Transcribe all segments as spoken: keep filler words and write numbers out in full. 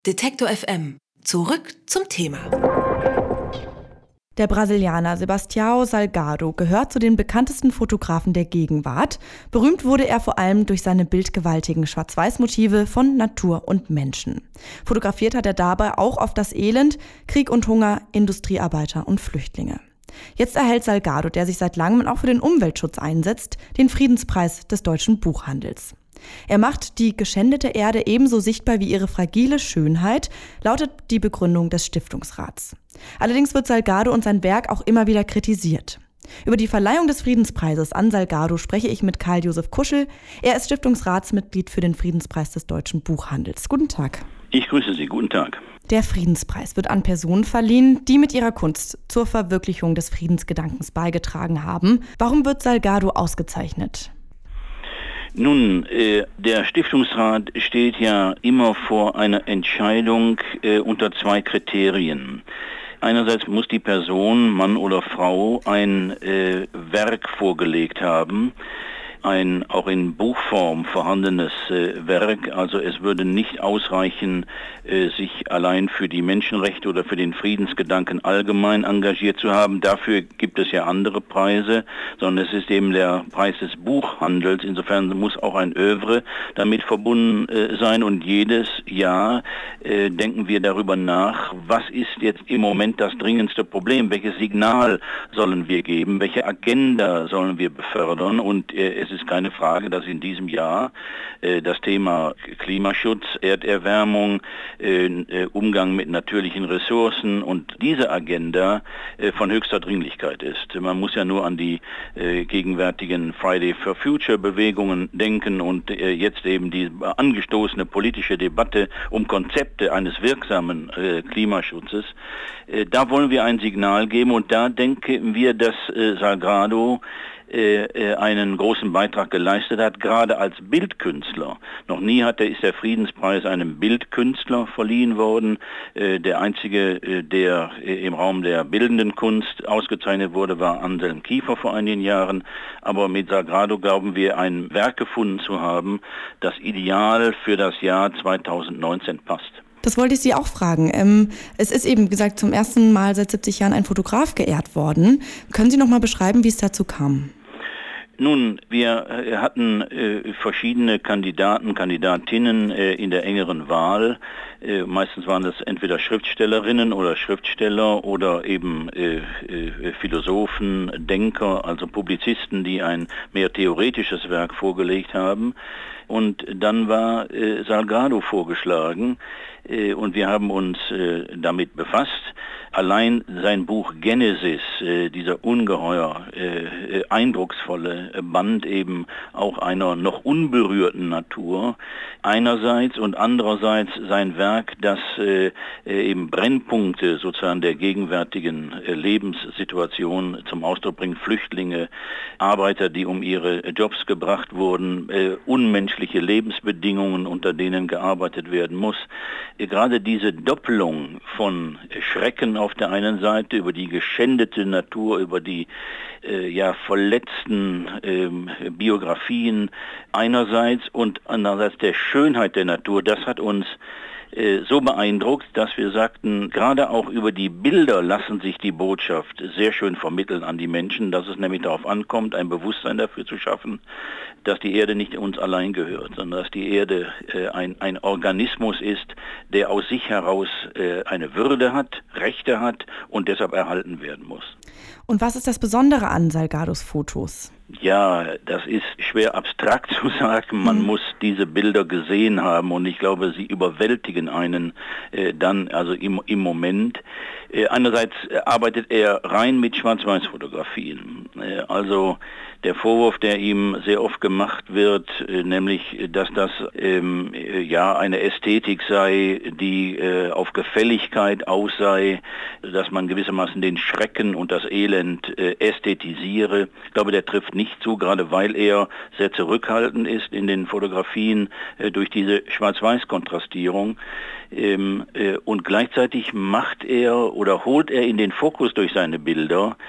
Detektor F M. Zurück zum Thema. Der Brasilianer Sebastião Salgado gehört zu den bekanntesten Fotografen der Gegenwart. Berühmt wurde er vor allem durch seine bildgewaltigen Schwarz-Weiß-Motive von Natur und Menschen. Fotografiert hat er dabei auch oft das Elend, Krieg und Hunger, Industriearbeiter und Flüchtlinge. Jetzt erhält Salgado, der sich seit langem auch für den Umweltschutz einsetzt, den Friedenspreis des deutschen Buchhandels. Er macht die geschändete Erde ebenso sichtbar wie ihre fragile Schönheit, lautet die Begründung des Stiftungsrats. Allerdings wird Salgado und sein Werk auch immer wieder kritisiert. Über die Verleihung des Friedenspreises an Salgado spreche ich mit Karl-Josef Kuschel. Er ist Stiftungsratsmitglied für den Friedenspreis des deutschen Buchhandels. Guten Tag. Ich grüße Sie. Guten Tag. Der Friedenspreis wird an Personen verliehen, die mit ihrer Kunst zur Verwirklichung des Friedensgedankens beigetragen haben. Warum wird Salgado ausgezeichnet? Nun, äh, der Stiftungsrat steht ja immer vor einer Entscheidung äh, unter zwei Kriterien. Einerseits muss die Person, Mann oder Frau, ein äh, Werk vorgelegt haben, ein auch in Buchform vorhandenes äh, Werk. Also es würde nicht ausreichen, äh, sich allein für die Menschenrechte oder für den Friedensgedanken allgemein engagiert zu haben. Dafür gibt es ja andere Preise, sondern es ist eben der Preis des Buchhandels. Insofern muss auch ein Œuvre damit verbunden äh, sein. Und jedes Jahr äh, denken wir darüber nach, was ist jetzt im Moment das dringendste Problem? Welches Signal sollen wir geben? Welche Agenda sollen wir befördern? Und äh, es Es ist keine Frage, dass in diesem Jahr äh, das Thema Klimaschutz, Erderwärmung, äh, äh, Umgang mit natürlichen Ressourcen und diese Agenda äh, von höchster Dringlichkeit ist. Man muss ja nur an die äh, gegenwärtigen Friday for Future Bewegungen denken und äh, jetzt eben die angestoßene politische Debatte um Konzepte eines wirksamen äh, Klimaschutzes. Äh, da wollen wir ein Signal geben und da denken wir, dass äh, Salgado einen großen Beitrag geleistet hat, gerade als Bildkünstler. Noch nie hat der, ist der Friedenspreis einem Bildkünstler verliehen worden. Der einzige, der im Raum der bildenden Kunst ausgezeichnet wurde, war Anselm Kiefer vor einigen Jahren. Aber mit Salgado glauben wir, ein Werk gefunden zu haben, das ideal für das Jahr zweitausendneunzehn passt. Das wollte ich Sie auch fragen. Ähm, es ist eben, wie gesagt, zum ersten Mal seit siebzig Jahren ein Fotograf geehrt worden. Können Sie noch mal beschreiben, wie es dazu kam? Nun, wir hatten äh, verschiedene Kandidaten, Kandidatinnen äh, in der engeren Wahl. Äh, meistens waren das entweder Schriftstellerinnen oder Schriftsteller oder eben äh, äh, Philosophen, Denker, also Publizisten, die ein mehr theoretisches Werk vorgelegt haben. Und dann war äh, Salgado vorgeschlagen äh, und wir haben uns äh, damit befasst. Allein sein Buch Genesis, äh, dieser ungeheuer äh, eindrucksvolle Band eben auch einer noch unberührten Natur einerseits und andererseits sein Werk, das äh, eben Brennpunkte sozusagen der gegenwärtigen äh, Lebenssituation zum Ausdruck bringt. Flüchtlinge, Arbeiter, die um ihre Jobs gebracht wurden, äh, unmenschliche Lebensbedingungen, unter denen gearbeitet werden muss. Äh, gerade diese Doppelung von Schrecken auf der einen Seite, über die geschändete Natur, über die äh, ja, verletzten ähm, Biografien einerseits und andererseits der Schönheit der Natur, das hat uns äh, so beeindruckt, dass wir sagten, gerade auch über die Bilder lassen sich die Botschaft sehr schön vermitteln an die Menschen, dass es nämlich darauf ankommt, ein Bewusstsein dafür zu schaffen, dass die Erde nicht uns allein gehört, sondern dass die Erde äh, ein, ein Organismus ist, der aus sich heraus äh, eine Würde hat, Rechte hat und deshalb erhalten werden muss. Und was ist das Besondere an Salgados Fotos? Ja, das ist schwer abstrakt zu sagen. Man mhm. muss diese Bilder gesehen haben und ich glaube, sie überwältigen einen äh, dann, also im, im Moment. Äh, einerseits arbeitet er rein mit Schwarz-Weiß-Fotografien. Äh, also der Vorwurf, der ihm sehr oft gemacht wird, äh, nämlich, dass das ähm, äh, ja eine Ästhetik sei, die äh, auf Gefälligkeit aus sei, dass man gewissermaßen den Schrecken und das Elend äh, ästhetisiere. Ich glaube, der trifft nicht zu, gerade weil er sehr zurückhaltend ist in den Fotografien äh, durch diese Schwarz-Weiß-Kontrastierung. Ähm, äh, und gleichzeitig macht er oder holt er in den Fokus durch seine Bilder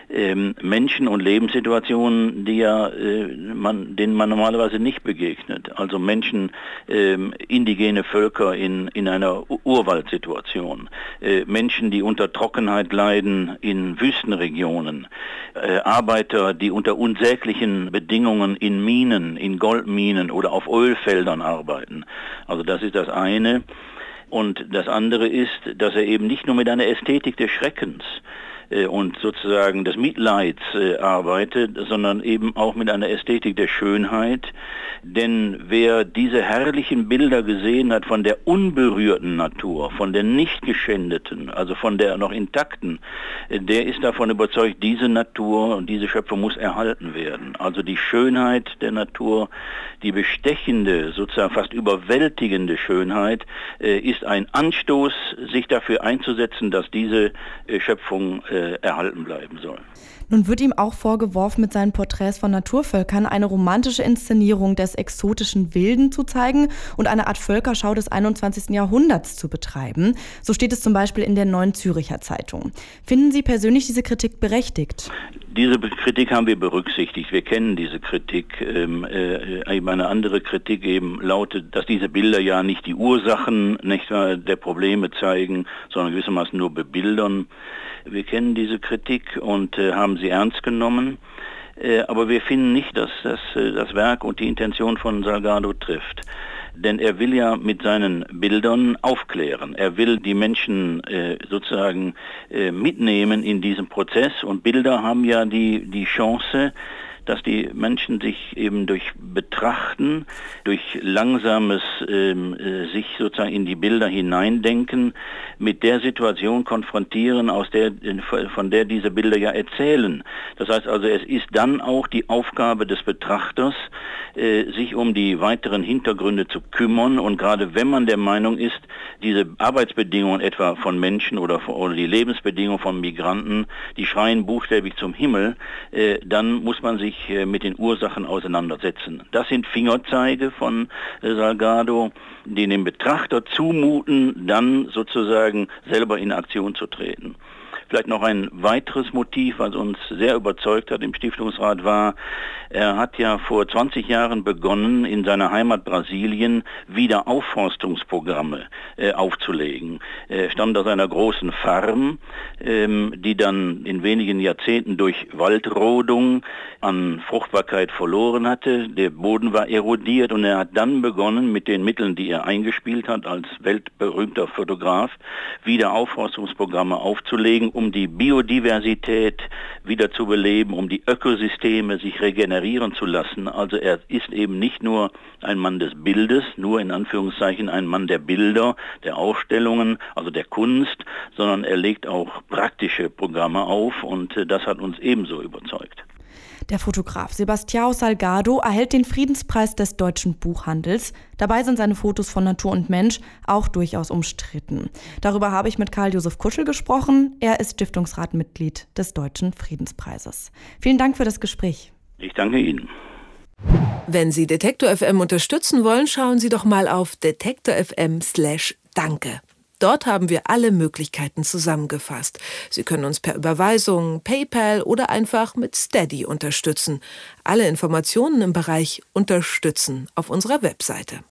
ähm, Menschen und Lebenssituationen, die ja, äh, man, denen man normalerweise nicht begegnet. Also Menschen, ähm, indigene Völker in, in einer Urwaldsituation, äh, Menschen, die unter Trockenheit leiden in Wüstenregionen, äh, Arbeiter, die unter unsäglichen Bedingungen in Minen, in Goldminen oder auf Ölfeldern arbeiten. Also das ist das eine. Und das andere ist, dass er eben nicht nur mit einer Ästhetik des Schreckens äh, und sozusagen des Mitleids äh, arbeitet, sondern eben auch mit einer Ästhetik der Schönheit. Denn wer diese herrlichen Bilder gesehen hat von der unberührten Natur, von der nicht geschändeten, also von der noch intakten, äh, der ist davon überzeugt, diese Natur und diese Schöpfung muss erhalten werden. Also die Schönheit der Natur, die bestechende, sozusagen fast überwältigende Schönheit, äh, ist ein Anstoß, sich dafür einzusetzen, dass diese äh, Schöpfung äh, erhalten bleiben soll. Nun wird ihm auch vorgeworfen, mit seinen Porträts von Naturvölkern eine romantische Inszenierung des exotischen Wilden zu zeigen und eine Art Völkerschau des einundzwanzigsten Jahrhunderts zu betreiben. So steht es zum Beispiel in der Neuen Zürcher Zeitung. Finden Sie persönlich diese Kritik berechtigt? Diese Kritik haben wir berücksichtigt. Wir kennen diese Kritik. Ähm, äh, eine andere Kritik eben lautet, dass diese Bilder ja nicht die Ursachen nicht wahr, der Probleme zeigen, sondern gewissermaßen nur bebildern. Wir kennen diese Kritik und äh, haben sie ernst genommen. Äh, aber wir finden nicht, dass das, äh, das Werk und die Intention von Salgado trifft. Denn er will ja mit seinen Bildern aufklären. Er will die Menschen äh, sozusagen äh, mitnehmen in diesem Prozess. Und Bilder haben ja die, die Chance, dass die Menschen sich eben durch Betrachten, durch langsames ähm, äh, sich sozusagen in die Bilder hineindenken, mit der Situation konfrontieren, aus der, von der diese Bilder ja erzählen. Das heißt also, es ist dann auch die Aufgabe des Betrachters, äh, sich um die weiteren Hintergründe zu kümmern. Und gerade wenn man der Meinung ist, diese Arbeitsbedingungen etwa von Menschen oder, oder die Lebensbedingungen von Migranten, die schreien buchstäblich zum Himmel, äh, dann muss man sich mit den Ursachen auseinandersetzen. Das sind Fingerzeige von Salgado, die dem Betrachter zumuten, dann sozusagen selber in Aktion zu treten. Vielleicht noch ein weiteres Motiv, was uns sehr überzeugt hat im Stiftungsrat, war, er hat ja vor zwanzig Jahren begonnen, in seiner Heimat Brasilien Wiederaufforstungsprogramme äh, aufzulegen. Er stammt aus einer großen Farm, ähm, die dann in wenigen Jahrzehnten durch Waldrodung an Fruchtbarkeit verloren hatte. Der Boden war erodiert und er hat dann begonnen, mit den Mitteln, die er eingespielt hat als weltberühmter Fotograf, Wiederaufforstungsprogramme aufzulegen, um die Biodiversität wieder zu beleben, um die Ökosysteme sich regenerieren zu lassen. Also er ist eben nicht nur ein Mann des Bildes, nur in Anführungszeichen ein Mann der Bilder, der Ausstellungen, also der Kunst, sondern er legt auch praktische Programme auf und das hat uns ebenso überzeugt. Der Fotograf Sebastião Salgado erhält den Friedenspreis des deutschen Buchhandels. Dabei sind seine Fotos von Natur und Mensch auch durchaus umstritten. Darüber habe ich mit Karl-Josef Kuschel gesprochen. Er ist Stiftungsratmitglied des Deutschen Friedenspreises. Vielen Dank für das Gespräch. Ich danke Ihnen. Wenn Sie Detektor F M unterstützen wollen, schauen Sie doch mal auf detektor F M slash danke. Dort haben wir alle Möglichkeiten zusammengefasst. Sie können uns per Überweisung, PayPal oder einfach mit Steady unterstützen. Alle Informationen im Bereich Unterstützen auf unserer Webseite.